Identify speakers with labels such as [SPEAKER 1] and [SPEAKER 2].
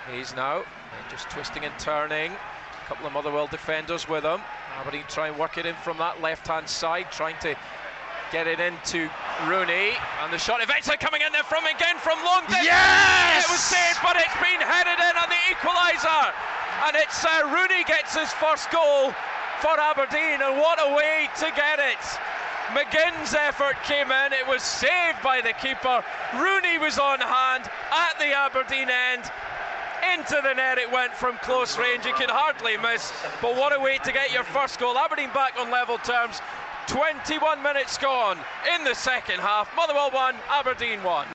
[SPEAKER 1] Hayes now, just twisting and turning. A couple of Motherwell defenders with him. Aberdeen try and work it in from that left-hand side, trying to get it into Rooney. And the shot eventually coming in there from again from long distance.
[SPEAKER 2] Yes!
[SPEAKER 1] It was saved, but it's been headed in on the equaliser. And it's Rooney gets his first goal for Aberdeen, and what a way to get it. McGinn's effort came in, it was saved by the keeper. Rooney was on hand at the Aberdeen end. Into the net it went from close range, you could hardly miss, but what a way to get your first goal. Aberdeen back on level terms, 21 minutes gone in the second half. Motherwell 1, Aberdeen 1.